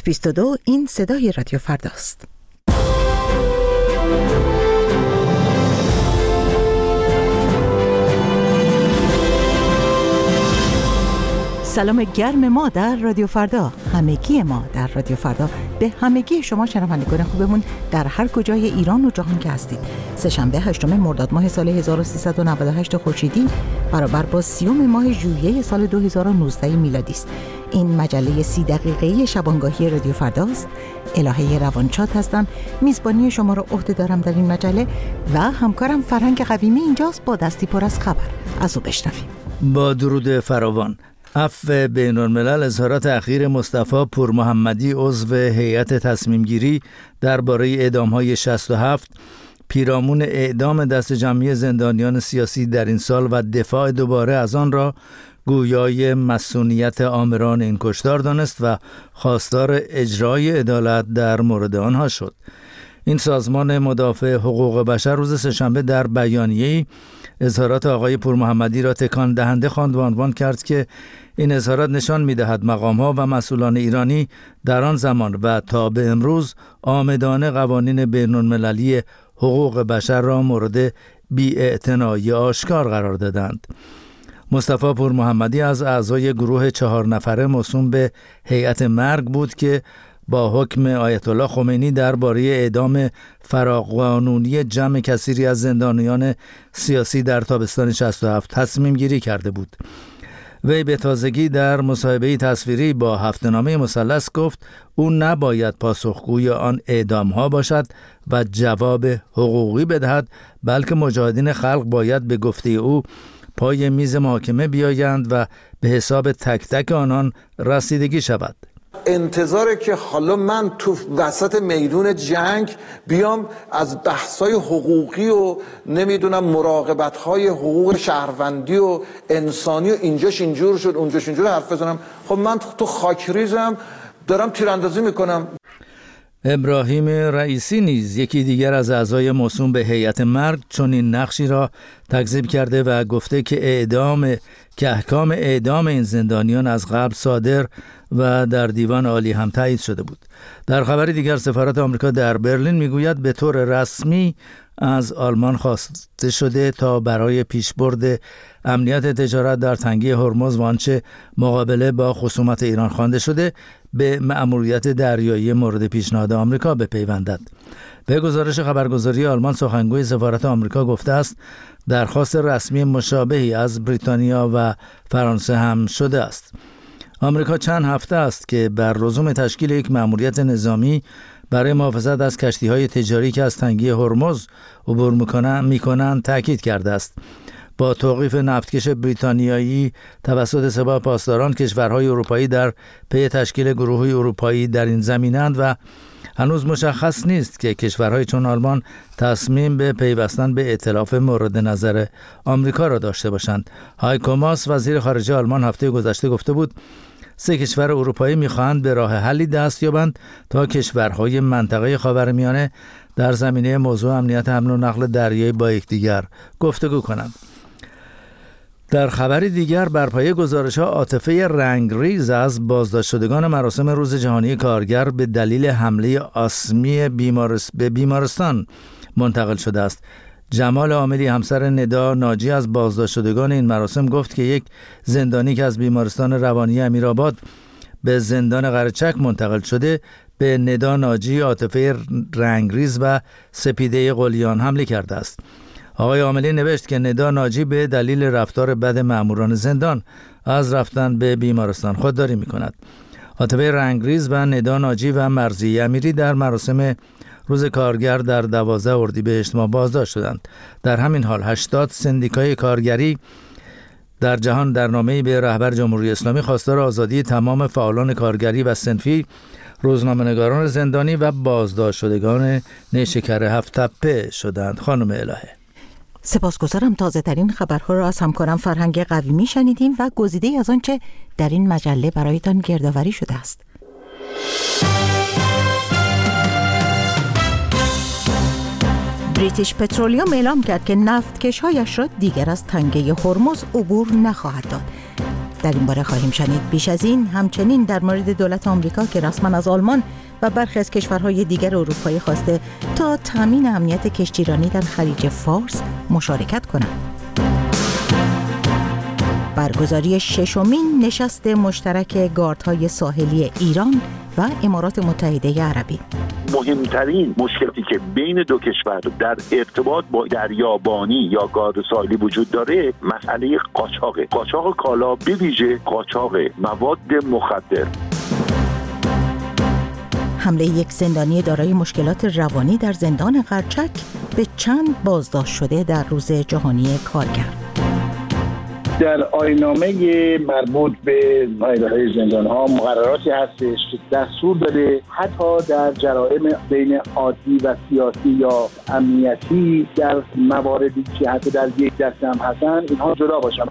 22 این صدای رادیو فرداست. سلام گرم ما در رادیو فردا، همگی ما در رادیو فردا به همگی شما شنوندگان خوبمون در هر کجای ایران و جهان که هستید. سه‌شنبه 8 مرداد ماه سال 1398 خورشیدی برابر با 30 ماه ژوئیه سال 2019 میلادی است. این مجله 30 دقیقه‌ای شبانگاهی رادیو فرداست. الهه روانشاد هستم، میزبانی شما رو عهده دارم در این مجله و همکارم فرهنگ قویمی اینجاست با دستی پر از خبر. از او بشنویم. با درود فراوان. عفو بین‌الملل اظهارات اخیر مصطفی پورمحمدی عضو هیئت تصمیم گیری درباره اعدام‌های 67 پیرامون اعدام دست جمعی زندانیان سیاسی در این سال و دفاع دوباره از آن را گویای مسئولیت آمران این کشتار دانست و خواستار اجرای عدالت در مورد آنها شد. این سازمان مدافع حقوق بشر روز سه‌شنبه در بیانیه‌ای اظهارات آقای پورمحمدی را تکان دهنده خواند و عنوان کرد که این اظهارات نشان می‌دهد مقام‌ها و مسئولان ایرانی در آن زمان و تا به امروز عامدانه قوانین بین‌المللی حقوق بشر را مورد بی‌اعتنایی آشکار قرار دادند. مصطفی پورمحمدی از اعضای گروه 4 نفره موسوم به هیئت مرگ بود که با حکم آیت الله خمینی درباره اعدام فراقانونی جمع کثیری از زندانیان سیاسی در تابستان 67 تصمیم گیری کرده بود. وی به تازگی در مصاحبه‌ای تصویری با هفته‌نامه مثلث گفت او نباید پاسخگوی آن اعدام‌ها باشد و جواب حقوقی بدهد، بلکه مجاهدین خلق باید به گفته او پای میز محاکمه بیایند و به حساب تک تک آنان رسیدگی شود. انتظاره که حالا من تو وسط میدون جنگ بیام از بحث‌های حقوقی و نمیدونم مراقبت‌های حقوق شهروندی و انسانی و اینجاش اینجور شد اونجاش اینجور حرف بزنم. خب من تو خاکریزم دارم تیراندازی میکنم. ابراهیم رئیسی نیز یکی دیگر از اعضای موسوم به هیئت مرگ چنین نقشی را تکذیب کرده و گفته که احکام اعدام این زندانیان از قبل صادر و در دیوان عالی هم تایید شده بود. در خبری دیگر سفارت آمریکا در برلین میگوید به طور رسمی از آلمان خواسته شده تا برای پیشبرد امنیت تجارت در تنگه هرمز و آنچه مقابله با خصومت ایران خوانده شده به مأموریت دریایی مورد پیشنهاد آمریکا بپیوندد. به گزارش خبرگزاری آلمان سخنگوی سفارت آمریکا گفته است درخواست رسمی مشابهی از بریتانیا و فرانسه هم شده است. آمریکا چند هفته است که بر لزوم تشکیل یک مأموریت نظامی برای محافظت از کشتی‌های تجاری که از تنگه هرمز عبور می‌کنند تاکید کرده است. با توقیف نفتکش بریتانیایی توسط سپاه پاسداران کشورهای اروپایی در پی تشکیل گروه‌های اروپایی در این زمینند و هنوز مشخص نیست که کشورهای چون آلمان تصمیم به پیوستن به ائتلاف مورد نظر آمریکا را داشته باشند. هایکو ماس وزیر خارجه آلمان هفته گذشته گفته بود 3 کشور اروپایی می‌خواهند به راه حلی دست یابند تا کشورهای منطقه خاورمیانه در زمینه موضوع امنیت حمل و نقل دریایی با یکدیگر گفتگو کنند. در خبری دیگر بر پایه گزارش‌ها عاطفه رنگریز از بازداشت شدگان مراسم روز جهانی کارگر به دلیل حمله آسمی به بیمارستان منتقل شده است. جمال عاملی همسر ندا ناجی از بازداشت شدگان این مراسم گفت که یک زندانی که از بیمارستان روانی امیرآباد به زندان قرچک منتقل شده به ندا ناجی عاطفه رنگریز و سپیده قلیان حمله کرده است. آقای عاملی نوشت که ندا ناجی به دلیل رفتار بد مأموران زندان از رفتن به بیمارستان خودداری می‌کند. عاطفه رنگریز و ندا ناجی و مرضیه امیری در مراسم روز کارگر در 12 اردیبهشت ماه بازداشت شدند. در همین حال 80 سندیکای کارگری در جهان در نامه‌ای به رهبر جمهوری اسلامی خواستار آزادی تمام فعالان کارگری و صنفی، روزنامه‌نگاران زندانی و بازداشت شدگان نیشکر هفت تپه شدند. خانم الهه، سپاسگزارم. تازه ترین خبرها را از همکارم فرهنگ قویمی شنیدیم و گزیده‌ای از آنچه در این مجله برایتان گردآوری شده است. بریتیش پترولیوم اعلام کرد که نفتکش‌هایش را دیگر از تنگه هرمز عبور نخواهد داد. در این باره خواهیم شنید. بیش از این همچنین در مورد دولت آمریکا که رسما از آلمان و برخی از کشورهای دیگر اروپایی خواسته تا تامین امنیت کشتیرانی در خلیج فارس مشارکت کنند. برگزاری ششمین نشست مشترک گاردهای ساحلی ایران و امارات متحده عربی. مهمترین مشکلی که بین دو کشور در ارتباط با دریابانی یا گارد ساحلی وجود داره مسئله قاچاقه. قاچاق کالا، به ویژه قاچاق مواد مخدر. حمله یک زندانی دارای مشکلات روانی در زندان قرچک به چند بازداشت شده در روز جهانی کارگر. در آیین‌نامه مربوط به پایگاه‌های زندان‌ها مقرراتی هستش که دستور داده حتی در جرائم بین عادی و سیاسی یا امنیتی در مواردی که حتی در یک دسته هم هستن اینها جدا باشن.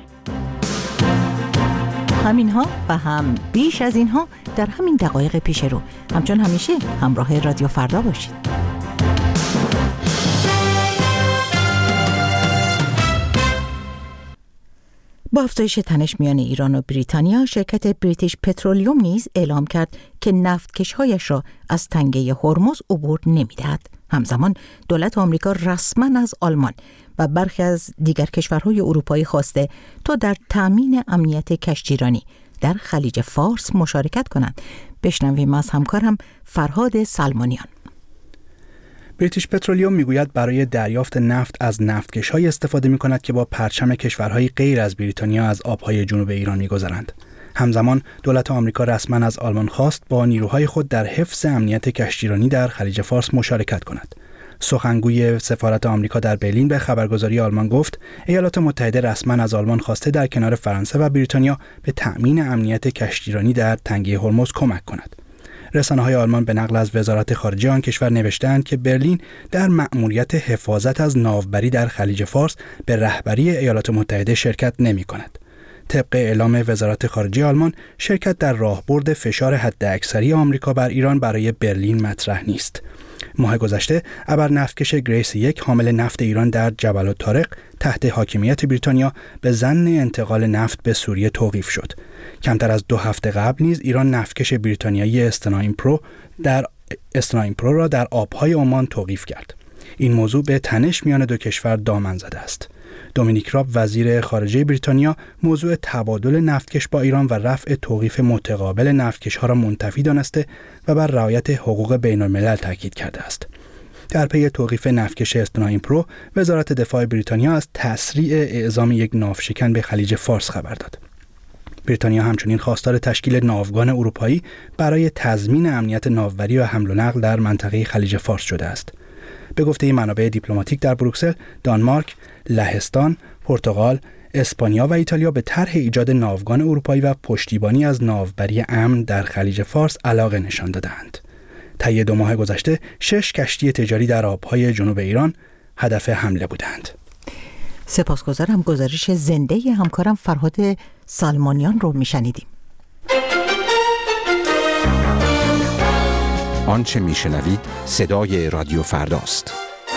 همینها و هم بیش از اینها در همین دقایق پیش رو. همچون همیشه همراه رادیو فردا باشید. با افزایش تنش میان ایران و بریتانیا، شرکت بریتیش پترولیوم نیز اعلام کرد که نفتکش‌هایش را از تنگه هرمز عبور نمی‌دهد. همزمان دولت آمریکا رسما از آلمان و برخی از دیگر کشورهای اروپایی خواسته تا در تامین امنیت کشتیرانی در خلیج فارس مشارکت کنند. بشنویم از همکارم فرهاد سلمانیان. بریتیش پترولیوم میگوید برای دریافت نفت از نفتکش‌هایی استفاده می‌کند که با پرچم کشورهای غیر از بریتانیا از آب‌های جنوب ایران می‌گذرند. همزمان دولت آمریکا رسما از آلمان خواست با نیروهای خود در حفظ امنیت کشتیرانی در خلیج فارس مشارکت کند. سخنگوی سفارت آمریکا در برلین به خبرگزاری آلمان گفت ایالات متحده رسما از آلمان خواسته در کنار فرانسه و بریتانیا به تأمین امنیت کشتیرانی در تنگه هرمز کمک کند. رسانه‌های آلمان به نقل از وزارت خارجه آن کشور نوشتند که برلین در مأموریت حفاظت از ناوبری در خلیج فارس به رهبری ایالات متحده شرکت نمی‌کند. طبق اعلام وزارت خارجه آلمان، شرکت در راهبرد فشار حداکثری آمریکا بر ایران برای برلین مطرح نیست. ماه گذشته ابر نفتکش گریس 1 حامل نفت ایران در جبل الطارق تحت حاکمیت بریتانیا به ظن انتقال نفت به سوریه توقیف شد. کمتر از 2 هفته قبل نیز ایران نفتکش بریتانیایی استناین پرو را در آبهای عمان توقیف کرد. این موضوع به تنش میان دو کشور دامن زده است. دومینیک راب وزیر خارجه بریتانیا موضوع تبادل نفتکش با ایران و رفع توقیف متقابل نفتکش‌ها را منتفی دانسته و بر رعایت حقوق بین‌الملل تاکید کرده است. در پی توقیف نفتکش استناین پرو، وزارت دفاع بریتانیا از تسریع اعزام یک ناوشکن به خلیج فارس خبر داد. بریتانیا همچنین خواستار تشکیل ناوگان اروپایی برای تضمین امنیت ناوبری و حمل و نقل در منطقه خلیج فارس شده است. به گفته منابع دیپلماتیک در بروکسل، دانمارک، لهستان، پرتغال، اسپانیا و ایتالیا به طرح ایجاد ناوگان اروپایی و پشتیبانی از ناوبری امن در خلیج فارس علاقه نشان دادند. طی 2 ماه گذشته 6 کشتی تجاری در آبهای جنوب ایران هدف حمله بودند. سپاسگزارم. گزارش زنده همکارم فرهاد سلمانیان رو میشنیدیم. آنچه میشنوید صدای رادیو فرداست.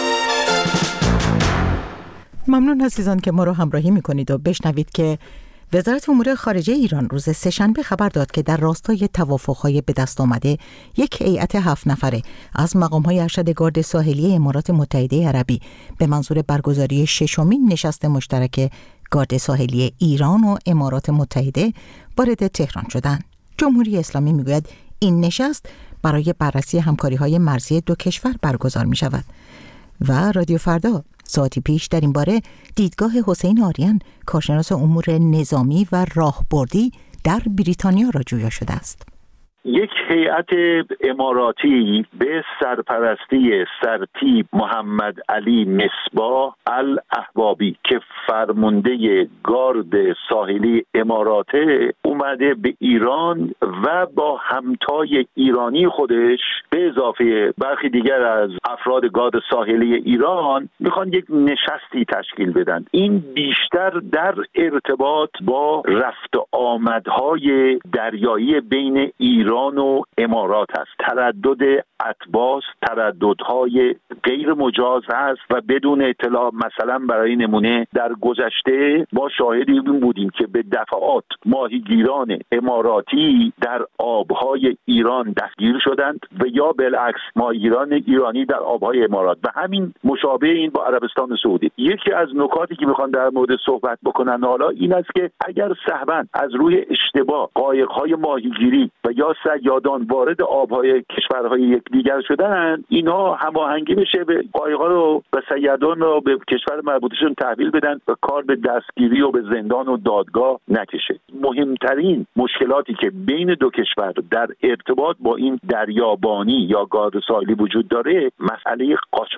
ممنون عزیزان که ما رو همراهی میکنید و بشنوید که وزارت امور خارجه ایران روز سه‌شنبه خبر داد که در راستای توافق‌های به دست آمده یک هیئت 7 نفره از مقام‌های ارشد گارد ساحلی امارات متحده عربی به منظور برگزاری 6مین نشست مشترک گارد ساحلی ایران و امارات متحده وارد تهران شدند. جمهوری اسلامی میگوید این نشست برای بررسی همکاری‌های مرزی دو کشور برگزار می‌شود و رادیو فردا ساعتی پیش در این باره دیدگاه حسین آریان، کارشناس امور نظامی و راهبردی در بریتانیا را جویا شده است. یک هیئت اماراتی به سرپرستی سرتیپ محمد علی مصباح الاحبابی که فرمانده گارد ساحلی اماراته اومده به ایران و با همتای ایرانی خودش به اضافه برخی دیگر از افراد گارد ساحلی ایران میخوان یک نشستی تشکیل بدن. این بیشتر در ارتباط با رفت و آمدهای دریایی بین ایران ایران و امارات است. تردد اتباس، ترددهای غیر مجاز هست و بدون اطلاع. مثلا برای نمونه در گذشته ما شاهدی بودیم که به دفعات ماهیگیران اماراتی در آبهای ایران دستگیر شدند و یا بالعکس ماهیگیران ایرانی در آبهای امارات، و همین مشابه این با عربستان سعودی. یکی از نکاتی که میخوان در مورد صحبت بکنن حالا این است که اگر سهواً از روی اشتباه قایق‌های ماهیگیری و یا صیادان وارد آبهای کشورهای یکدیگر شدن، اینا هماهنگی بشه به قایق‌ها رو و صیادان رو به کشور مربوطشون تحویل بدن و کار به دستگیری و به زندان و دادگاه نکشه. مهمترین مشکلاتی که بین دو کشور در ارتباط با این دریابانی یا گارد ساحلی وجود داره مسئله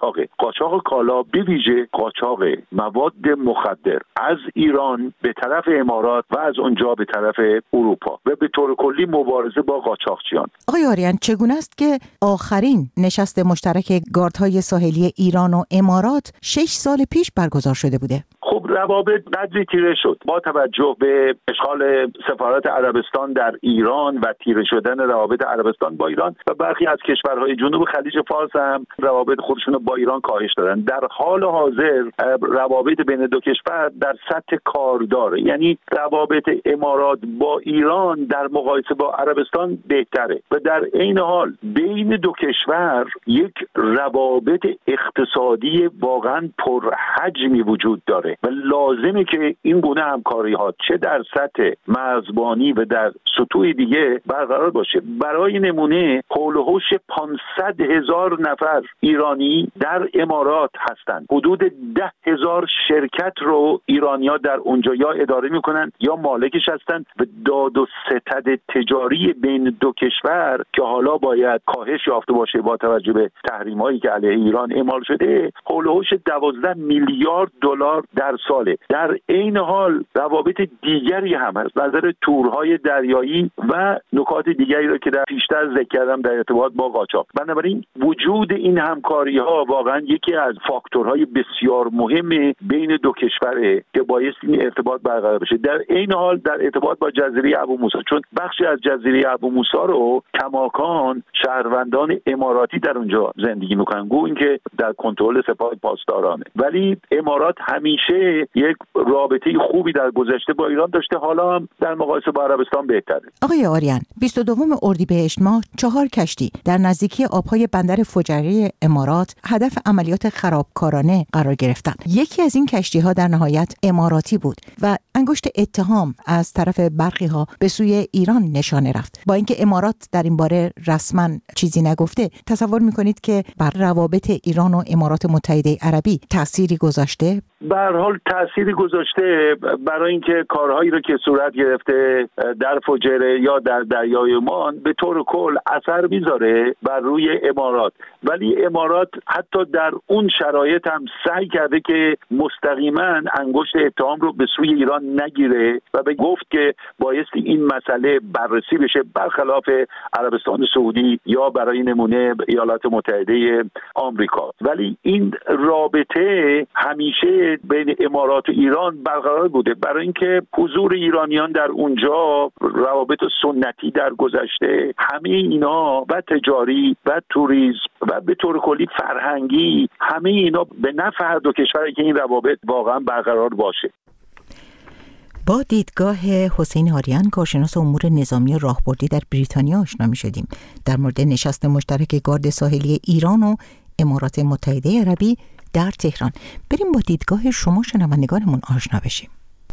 قاچاق کالا، به ویژه قاچاق مواد مخدر از ایران به طرف امارات و از اونجا به طرف اروپا و به طور کلی مبارزه با قاچاقچیان. آقای آریان، چگونه است که آخرین نشست مشترک گاردهای ساحلی ایران و امارات 6 سال پیش برگزار شده بوده؟ خب روابط قدری تیره شد با توجه به اشغال سفارت عربستان در ایران و تیره شدن روابط عربستان با ایران و برخی از کشورهای جنوب خلیج فارس هم روابط خودشون با ایران کاهش دادن. در حال حاضر روابط بین دو کشور در سطح کاردار، یعنی روابط امارات با ایران در مقایسه با عربستان بهتره و در عین حال بین دو کشور یک روابط اقتصادی واقعا پرحجمی وجود داره و لازمه که این گونه همکاری ها چه در سطح مرزبانی و در سطوح دیگه برقرار باشه. برای نمونه حول و حوش 500,000 نفر ایرانی در امارات هستند. حدود 10,000 شرکت رو ایرانی‌ها در اونجا یا اداره میکنن یا مالکش هستند و داد و ستد تجاری بین دو کشور که حالا باید کاهش یافته باشه با توجه به تحریم‌هایی که علیه ایران اعمال شده حول و حوش 12 میلیارد دلار در ساله. در عین حال روابط دیگری هم هست، نظر تورهای دریایی و نکات دیگری را که در پیشتر ذکر کردم در ارتباط با قاچاق. بنابراین وجود این همکاری‌ها واقعا یکی از فاکتورهای بسیار مهم بین دو کشوره که باعث این ارتباط برقرار بشه. در عین حال در ارتباط با جزیره ابو موسی، چون بخشی از جزیره ابو موسی رو کماکان شهروندان اماراتی در اونجا زندگی میکنن، گو اینکه در کنترل سپاه پاسدارانه، ولی امارات همیشه یک رابطه خوبی در گذشته با ایران داشته، حالا هم در مقایسه با عربستان بهتره. آقای آریان، 22 اردیبهشت ماه 4 کشتی در نزدیکی آبهای بندر فجری امارات هدف عملیات خرابکارانه قرار گرفتند. یکی از این کشتی‌ها در نهایت اماراتی بود و انگشت اتهام از طرف برخی‌ها به سوی ایران نشانه رفت. با اینکه امارات در این باره رسما چیزی نگفته، تصور می‌کنید که بر روابط ایران و امارات متحده عربی تأثیری گذاشته؟ به هر حال تأثیری گذاشته، برای اینکه کارهایی رو که صورت گرفته در فجر یا در دریای عمان به طور کل اثر میذاره بر روی امارات، ولی امارات حتی در اون شرایط هم سعی کرده که مستقیما انگشت اتهام رو به سوی ایران نگیره و به گفت که بایستی این مسئله بررسی بشه، برخلاف عربستان سعودی یا برای نمونه ایالات متحده آمریکا. ولی این رابطه همیشه بین امارات و ایران برقرار بوده، برای اینکه حضور ایرانیان در اونجا، روابط سنتی در گذشته، همه اینا و تجاری و توریسم و به طور کلی فرهنگی، همه اینا به نفع هر دو کشوری که این روابط واقعا برقرار باشه. با دیدگاه حسین آریان، کارشناس امور نظامی راهبردی در بریتانیا آشنا می‌شدیم در مورد نشست مشترک گارد ساحلی ایران و امارات متحده عربی در تهران. بریم با دیدگاه شما شنوندگانمون آشنا بشیم.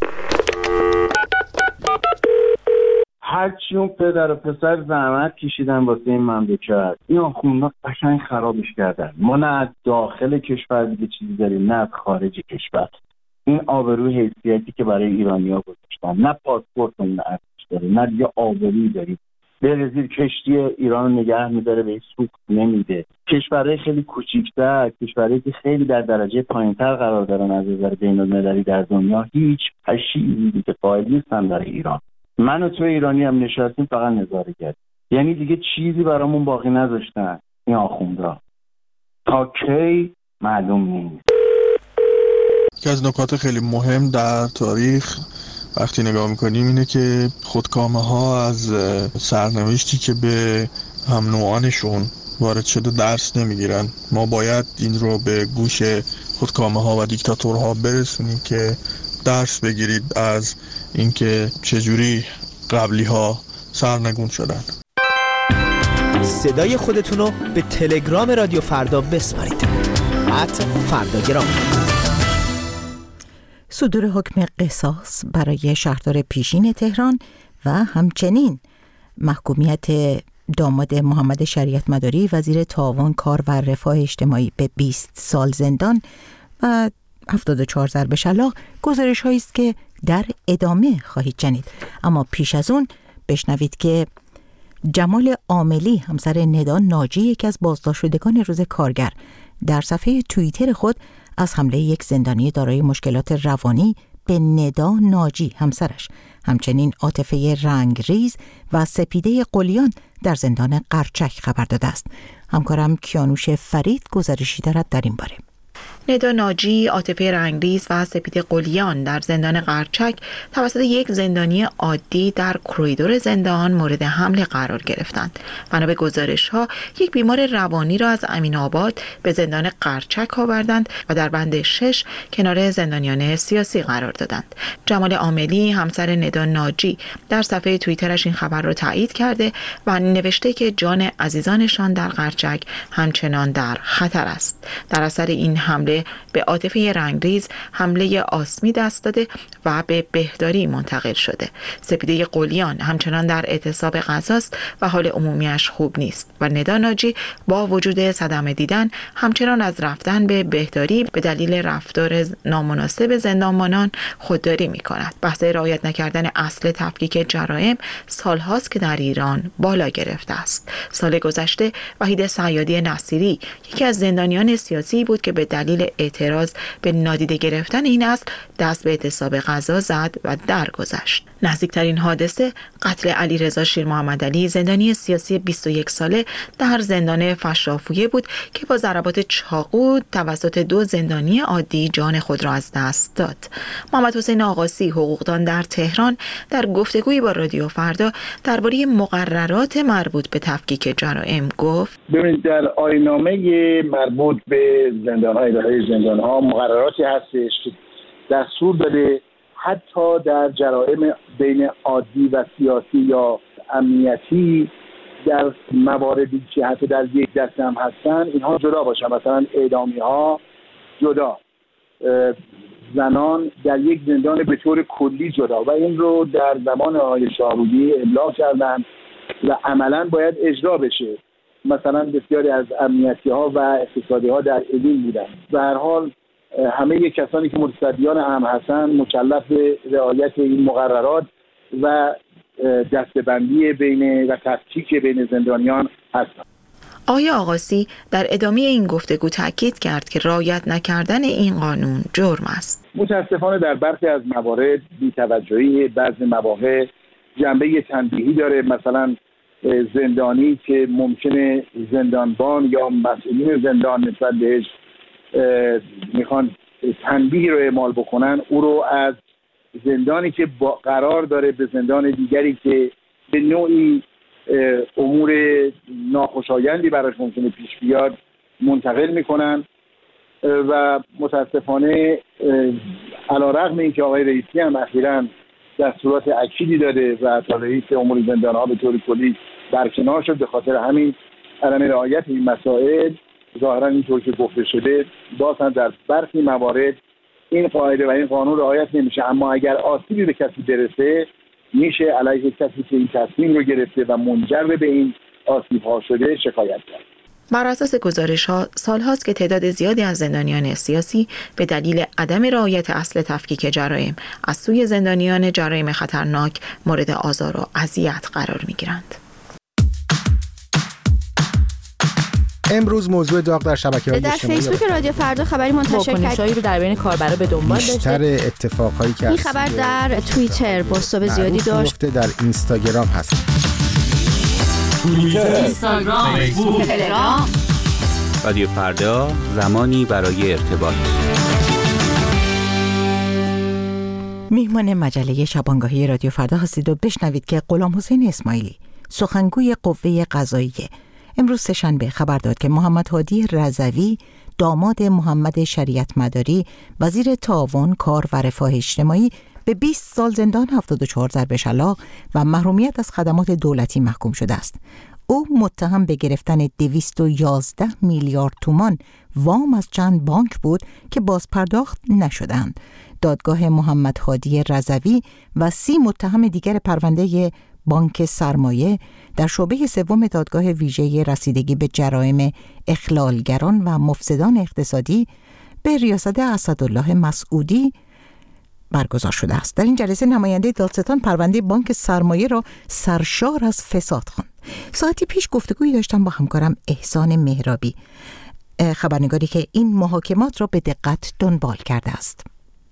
هرچی اون پدر و پسر زحمت کشیدن واسه این مملکت، این آخوندها قشنگ خرابش کردن. ما نه از داخل کشور دیگه چیزی داریم، نه از خارج کشور. این آبروی حیثیتی که برای ایرانی‌ها گذاشتن، نه پاسپورتمون ارزش داره، نه دیگه آبرویی داریم. برزیل کشتی ایران رو نگه می‌داره، به سوخت نمیده. کشورهای خیلی کوچیک‌تر، کشورهایی که خیلی در درجه پایین‌تر قرار دارن از نظر بین‌المللی در دنیا، هیچ پشیزی دیگه قائل نیستن برای ایران. من و تو ایرانی هم نشستیم فقط نظاره کردیم. یعنی دیگه چیزی برامون باقی نذاشتن این آخوندا. تا کی معلوم نیست. یکی از نکات خیلی مهم در تاریخ وقتی نگاه میکنیم اینه که خودکامه ها از سرنوشتی که به هم نوعانشون وارد شده درس نمیگیرن. ما باید این رو به گوش خودکامه ها و دیکتاتورها برسونیم که درس بگیرید از اینکه چجوری قبلی ها سرنگون شدن. صدای خودتون رو به تلگرام رادیو فردا بسپارید. @فرداگرام. صدور حکم قصاص برای شهردار پیشین تهران و همچنین محکومیت داماد محمد شریعت مداری وزیر تعاون کار و رفاه اجتماعی به 20 سال زندان و 74 ضرب شلاق گزارش هایی است که در ادامه خواهید شنید. اما پیش از اون بشنوید که جمال عاملی همسر ندا ناجی، یکی از بازداشت شدگان روز کارگر، در صفحه توییتر خود از حمله یک زندانی دارای مشکلات روانی به ندا ناجی همسرش، همچنین عاطفه رنگریز و سپیده قلیان در زندان قرچک خبر داده است. همکارم کیانوش فرید گزارشی دارد در این باره. ندا ناجی، عاطفه رنگریز و سپیده قلیان در زندان قرچک توسط یک زندانی عادی در کریدور زندان مورد حمله قرار گرفتند. بنا به گزارش‌ها یک بیمار روانی را از امین‌آباد به زندان قرچک آوردند و در بند 6 کنار زندانیان سیاسی قرار دادند. جمال عاملی همسر ندا ناجی در صفحه توییترش این خبر را تایید کرده و نوشته که جان عزیزانشان در قرچک همچنان در خطر است. در اثر این حمله به عاطفه رنگریز حمله آسمی دست داده و به بهداری منتقل شده. سپیده قلیان همچنان در اعتصاب غذاست و حال عمومیش خوب نیست و ندا ناجی با وجود صدمه دیدن همچنان از رفتن به بهداری به دلیل رفتار نامناسب زندانبانان خودداری می کند. بحث رعایت نکردن اصل تفکیک جرایم سالهاست که در ایران بالا گرفته است. سال گذشته وحید صیادی نصیری یکی از زندانیان سیاسی بود که به دلیل اعتراض به نادیده گرفتن این اصل دست به اعتصاب غذا زد و درگذشت. نزدیکترین حادثه قتل علیرضا شیرمحمدعلی، زندانی سیاسی 21 ساله در زندان فشافویه بود که با ضربات چاقو توسط 2 زندانی عادی جان خود را از دست داد. محمد حسین آقاسی، حقوقدان در تهران، در گفتگویی با رادیو فردا درباره مقررات مربوط به تفکیک جرایم گفت: ببینید، در آیین‌نامه مربوط به زندان‌های اداره زندان‌ها مقرراتی هستش که دستور داده حتی در جرایم بین عادی و سیاسی یا امنیتی در مواردی که حتی در یک دسته هم هستن اینها جدا باشن. مثلا اعدامی‌ها جدا، زنان در یک زندان به طور کلی جدا، و این رو در زمان آقای شاهرودی ابلاغ کردن و عملاً باید اجرا بشه. مثلا بسیاری از امنیتی‌ها و اقتصادی‌ها در ادین بودن. به هر حال همه کسانی که متصدیان امن هستند مکلف به رعایت این مقررات و دسته‌بندی بین و تفکیک بین زندانیان هستند. آقای آقاسی در ادامه این گفتگو تاکید کرد که رعایت نکردن این قانون جرم است. متاسفانه در برخی از موارد بی‌توجهی بعضی مواقع جنبه تنبیهی داره. مثلا زندانی که ممکنه زندانبان یا مسئولین زندان نسبت بهش میخوان تنبیهی رو اعمال بکنن، او رو از زندانی که قرار داره به زندان دیگری که به نوعی امور ناخوشایندی براش ممکنه پیش بیاد منتقل میکنن. و متاسفانه علیرغم اینکه آقای رئیسی هم اخیراً دستورات اکیدی داده و تا رئیس امور زندان‌ها به طور کلی برکنار شد، به خاطر همین عدم رعایت این مسائل ظاهراً اینطور که گفته شده باز هم در برخی موارد این قاعده و این قانون رعایت نمیشه. اما اگر آسیبی به کسی برسه میشه علیه کسی که این تصمیم رو گرفته و منجر به این آسیب‌ها شده شکایت کرد. بر اساس گزارش‌ها سال‌هاست که تعداد زیادی از زندانیان سیاسی به دلیل عدم رعایت اصل تفکیک جرایم از سوی زندانیان جرایم خطرناک مورد آزار و اذیت قرار می‌گیرند. امروز موضوع داغ در شبکه‌های اجتماعی در فیسبوک رادیو فردا خبری منتشر واکنش‌هایی رو در بین کاربرا به دنبال داشته. بیشتر اتفاقایی که این خبر در توییتر بازتاب زیادی داشت. در اینستاگرام هست. توییتر، اینستاگرام، فیسبوک، تلگرام. رادیو فردا، زمانی برای ارتباط. میهمان مجله شبانگاهی رادیو فردا هستید و بشنوید که غلامحسین اسماعیلی سخنگوی قوه قضاییه امروز سه‌شنبه خبر داد که محمد هادی رضوی داماد محمد شریعت مداری وزیر تعاون کار و رفاه اجتماعی به 20 سال زندان 74 ضرب شلاق و محرومیت از خدمات دولتی محکوم شده است. او متهم به گرفتن 211 میلیارد تومان وام از چند بانک بود که بازپرداخت نشدند. دادگاه محمد هادی رضوی و 30 متهم دیگر پرونده بانک سرمایه در شعبه سوم دادگاه ویژه رسیدگی به جرایم اخلالگران و مفسدان اقتصادی به ریاست اسدالله مسعودی برگزار شده است. در این جلسه نماینده دادستان پرونده بانک سرمایه را سرشار از فساد خواند. ساعتی پیش گفتگویی داشتم با همکارم احسان مهرابی، خبرنگاری که این محاکمات را به دقت دنبال کرده است.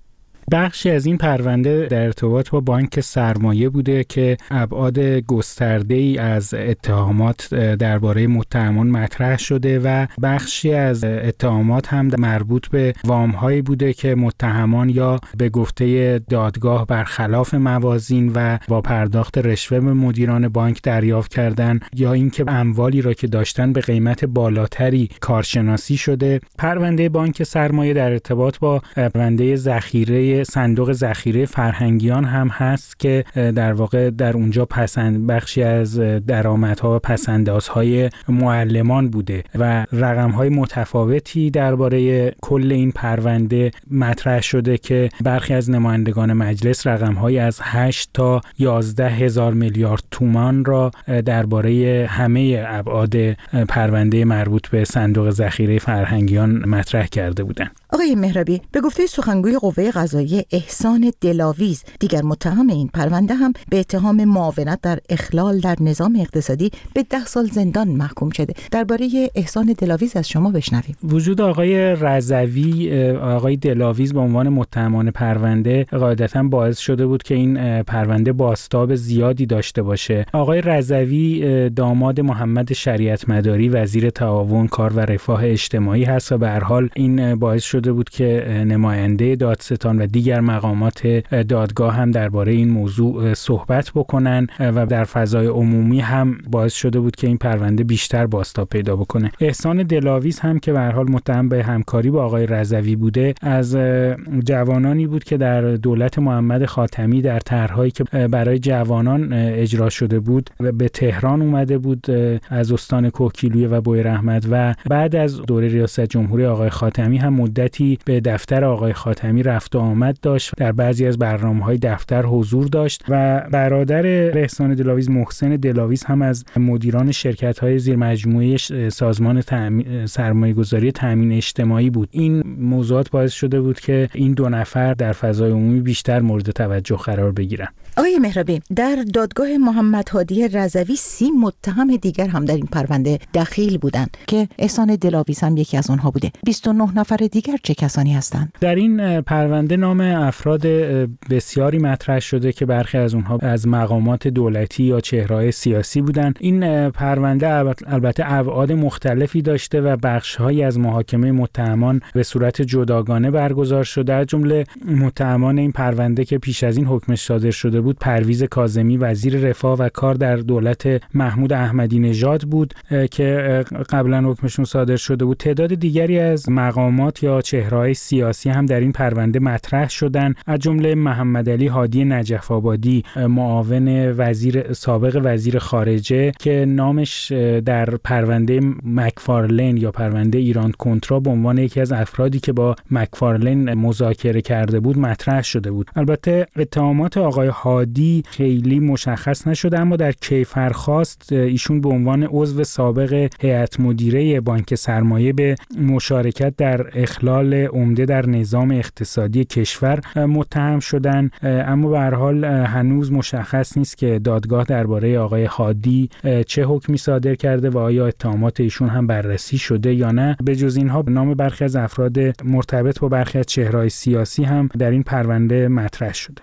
بخشی از این پرونده در ارتباط با بانک سرمایه بوده که ابعاد گسترده‌ای از اتهامات درباره متهمان مطرح شده و بخشی از اتهامات هم مربوط به وام‌هایی بوده که متهمان یا به گفته دادگاه برخلاف موازین و با پرداخت رشوه به مدیران بانک دریافت کردن یا اینکه اموالی را که داشتن به قیمت بالاتری کارشناسی شده. پرونده بانک سرمایه در ارتباط با پرونده ذخیره صندوق ذخیره فرهنگیان هم هست که در واقع در اونجا بخشی از درآمدها و پس‌اندازهای معلمان بوده و رقم‌های متفاوتی درباره کل این پرونده مطرح شده که برخی از نمایندگان مجلس رقم‌های از 8 تا 11 هزار میلیارد تومان را درباره همه ابعاد پرونده مربوط به صندوق ذخیره فرهنگیان مطرح کرده بودند. آقای مهرابی، به گفته سخنگوی قوه قضاییه احسان دلاویز، دیگر متهم این پرونده هم به اتهام معاونت در اخلال در نظام اقتصادی به 10 سال زندان محکوم شده. درباره احسان دلاویز از شما بشنویم. وجود آقای رضوی، آقای دلاویز به عنوان متهمان پرونده قاعدتاً باعث شده بود که این پرونده بازتاب زیادی داشته باشه. آقای رضوی داماد محمد شریعت مداری وزیر تعاون کار و رفاه اجتماعی هست و به هر حال این باعث شده بود که نماینده دادستان و دیگر مقامات دادگاه هم درباره این موضوع صحبت بکنن و در فضای عمومی هم باعث شده بود که این پرونده بیشتر بازتاب پیدا بکنه. احسان دلاویز هم که به هر حال متهم به همکاری با آقای رضوی بوده، از جوانانی بود که در دولت محمد خاتمی در طرح‌هایی که برای جوانان اجرا شده بود به تهران اومده بود از استان کوهگیلویه و بویراحمد و بعد از دوره ریاست جمهوری آقای خاتمی هم مدتی به دفتر آقای خاتمی رفت و آمد داشت، در بعضی از برنامه‌های دفتر حضور داشت و برادر احسان دلاویز محسن دلاویز هم از مدیران شرکت‌های زیر مجموعه سازمان سرمایه‌گذاری تامین اجتماعی بود. این موضوعات باعث شده بود که این دو نفر در فضای عمومی بیشتر مورد توجه قرار بگیرن. آقای مهرابی، در دادگاه محمد هادی رضوی 30 متهم دیگر هم در این پرونده دخیل بودند که احسان دلاویز هم یکی از آنها بوده. 29 نفر دیگر چه کسانی هستند؟ در این پرونده نام افراد بسیاری مطرح شده که برخی از اونها از مقامات دولتی یا چهره‌های سیاسی بودند. این پرونده البته ابعاد مختلفی داشته و بخش‌هایی از محاکمه متهمان به صورت جداگانه برگزار شده. از جمله متهمان این پرونده که پیش از این حکمش صادر شده بود پرویز کاظمی وزیر رفاه و کار در دولت محمود احمدی نژاد بود که قبلا حکمشون صادر شده بود. تعداد دیگری از مقامات یا چهره‌های سیاسی هم در این پرونده مطرح شدند، از جمله محمد علی هادی نجف آبادی معاون سابق وزیر خارجه که نامش در پرونده مکفارلین یا پرونده ایران کنترا به عنوان یکی از افرادی که با مکفارلین مذاکره کرده بود مطرح شده بود. البته اتهامات آقای هادی خیلی مشخص نشده، اما در کیفرخواست ایشون به عنوان عضو سابق هیئت مدیره بانک سرمایه به مشارکت در اخلال عمده در نظام اقتصادی کشور متهم شدن، اما به هر حال هنوز مشخص نیست که دادگاه درباره آقای هادی چه حکمی صادر کرده و آیا اتهامات ایشون هم بررسی شده یا نه. به جز اینها نام برخی از افراد مرتبط با برخی از چهره‌های سیاسی هم در این پرونده مطرح شده.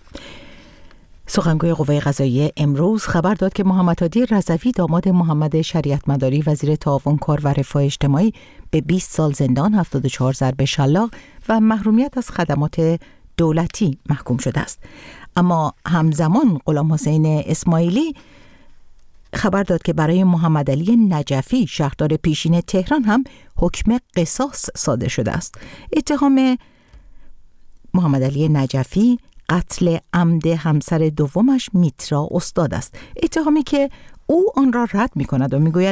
سخنگوی قوه قضاییه امروز خبر داد که محمد هادی رضوی داماد محمد شریعت مداری وزیر تعاون کار و رفاه اجتماعی به 20 سال زندان، 74 ضرب شلاق و محرومیت از خدمات دولتی محکوم شده است. اما همزمان غلام حسین اسماعیلی خبر داد که برای محمد علی نجفی شهردار پیشین تهران هم حکم قصاص صادر شده است. اتهام محمد علی نجفی قتل عمد همسر دومش میترا استاد است، اتهامی که او آن را رد می کند و میگوید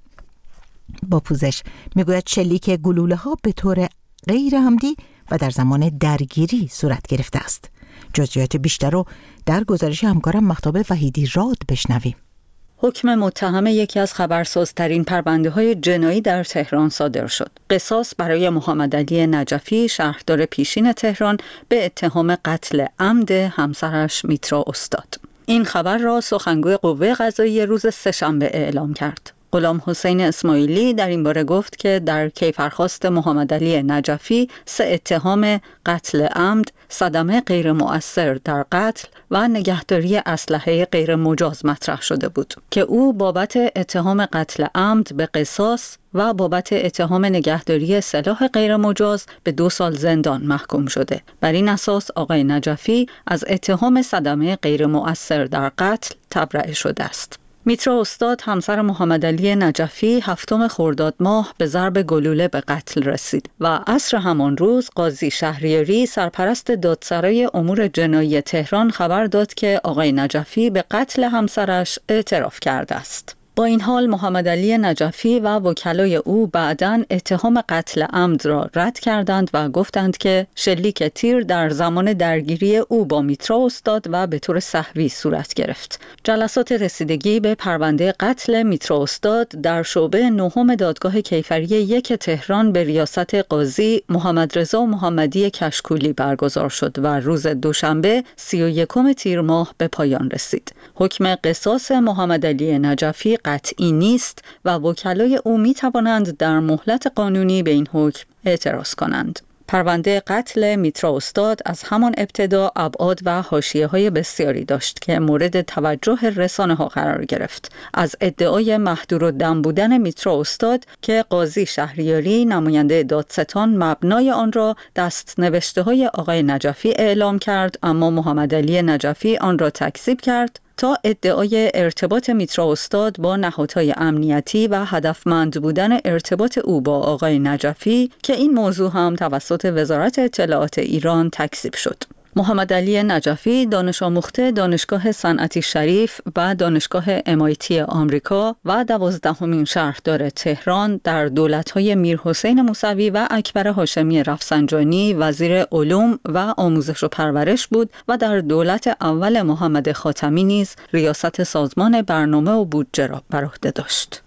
با پوزش میگوید شلیک گلوله ها به طور غیر عمدی و در زمان درگیری صورت گرفته است. جزئیات بیشتر رو در گزارش همکارم مهتاب وحیدی راد بشنویم. حکم متهم یکی از خبرسازترین پرونده‌های جنایی در تهران صادر شد. قصاص برای محمد علی نجفی شهردار پیشین تهران به اتهام قتل عمد همسرش میترا استاد. این خبر را سخنگوی قوه قضاییه روز سه‌شنبه اعلام کرد. غلام حسین اسماعیلی در این باره گفت که در کیفرخواست محمد علی نجفی 3 اتهام قتل عمد، صدمه غیر مؤثر در قتل و نگهداری اسلحه غیر مجاز مطرح شده بود که او بابت اتهام قتل عمد به قصاص و بابت اتهام نگهداری سلاح غیر مجاز به 2 سال زندان محکوم شده. بر این اساس آقای نجفی از اتهام صدمه غیر مؤثر در قتل تبرئه شده است. میترا استاد همسر محمد علی نجفی 7 خرداد ماه به ضرب گلوله به قتل رسید و عصر همان روز قاضی شهریاری سرپرست دادسرای امور جنایی تهران خبر داد که آقای نجفی به قتل همسرش اعتراف کرده است. با این حال محمد علی نجفی و وکلای او بعداً اتهام قتل عمد را رد کردند و گفتند که شلیک تیر در زمان درگیری او با میترا استاد و به طور سهوی صورت گرفت. جلسات رسیدگی به پرونده قتل میترا استاد در شعبه 9 دادگاه کیفری 1 تهران به ریاست قاضی محمد رضا محمدی کشکولی برگزار شد و روز دوشنبه 31 تیر ماه به پایان رسید. حکم قصاص محمد علی نجفی قطعی نیست و وکلای او می توانند در مهلت قانونی به این حکم اعتراض کنند. پرونده قتل میترا استاد از همان ابتدا ابعاد و حاشیه‌های بسیاری داشت که مورد توجه رسانه‌ها قرار گرفت. از ادعای محدودالدم بودن میترا استاد که قاضی شهریاری نماینده دادستان مبنای آن را دست‌نوشته‌های آقای نجفی اعلام کرد، اما محمد علی نجفی آن را تکذیب کرد، تا ادعای ارتباط میترا استاد با نهادهای امنیتی و هدفمند بودن ارتباط او با آقای نجفی که این موضوع هم توسط وزارت اطلاعات ایران تکذیب شد. محمد علی نجفی دانش آموخته دانشگاه صنعتی شریف و دانشگاه MIT آمریکا و 12مین شهردار تهران در دولت‌های میرحسین موسوی و اکبر هاشمی رفسنجانی وزیر علوم و آموزش و پرورش بود و در دولت اول محمد خاتمی نیز ریاست سازمان برنامه و بودجه را بر عهده داشت.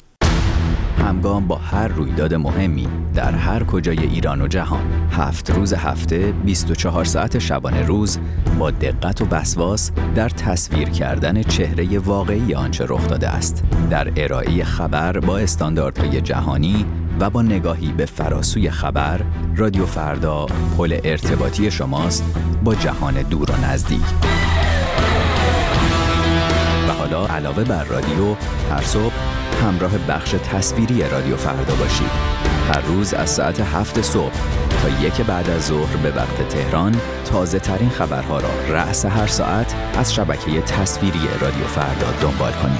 همگام با هر رویداد مهمی در هر کجای ایران و جهان 7 روز هفته 24 ساعت شبانه روز با دقت و وسواس در تصویر کردن چهره واقعی آنچه رخ داده است، در ارائه خبر با استانداردهای جهانی و با نگاهی به فراسوی خبر، رادیو فردا پل ارتباطی شماست با جهان دور و نزدیک. و حالا علاوه بر رادیو هر صبح همراه بخش تصویری رادیو فردا باشید. هر روز از ساعت 7 صبح تا 1 بعد از ظهر به وقت تهران تازه ترین خبرها را رأس هر ساعت از شبکه تصویری رادیو فردا دنبال کنید.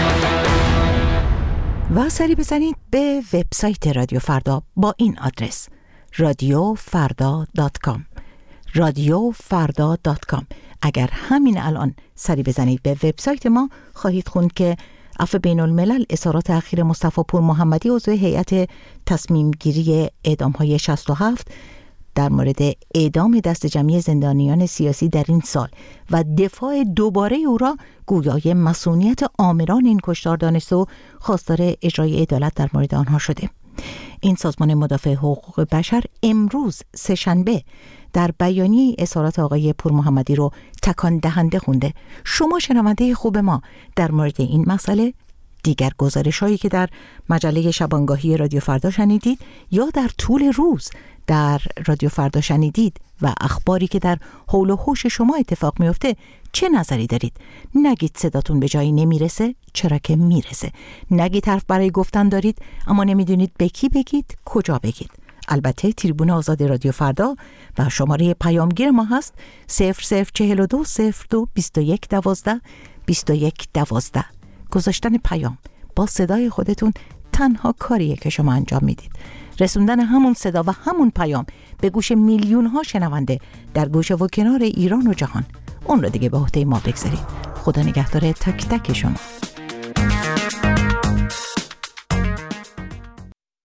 و سری بزنید به وبسایت رادیو فردا با این آدرس radiofarda.com radiofarda.com. اگر همین الان سری بزنید به وبسایت ما خواهید خوند که عفو بین الملل اظهارات اخیر مصطفی پور محمدی عضو هیئت تصمیم گیری اعدام‌های 67 در مورد اعدام دست جمعی زندانیان سیاسی در این سال و دفاع دوباره او را گویای مسئولیت آمران این کشتار دانسته و خواستار اجرای عدالت در مورد آنها شده. این سازمان مدافع حقوق بشر امروز سه‌شنبه در بیانیه اظهارات آقای پور محمدی رو تکان دهنده خونده. شما شنونده خوب ما در مورد این مسئله دیگر گزارش‌هایی که در مجله شبانگاهی رادیو فردا شنیدید یا در طول روز در رادیو فردا شنیدید و اخباری که در حول و حوش شما اتفاق میفته چه نظری دارید؟ نگید صداتون به جایی نمیرسه، چرا که میرسه. نگید حرف برای گفتن دارید اما نمیدونید به کی بگید، کجا بگید. البته تریبون آزاد رادیو فردا و شماره پیامگیر ما هست 0042 02 21 12 21 12. گذاشتن پیام با صدای خودتون تنها کاریه که شما انجام میدید. رسوندن همون صدا و همون پیام به گوش میلیون ها شنونده در گوشه و کنار ایران و جهان، اون رو دیگه به عهده ما بگذارید. خدا نگهدار تک تک شما.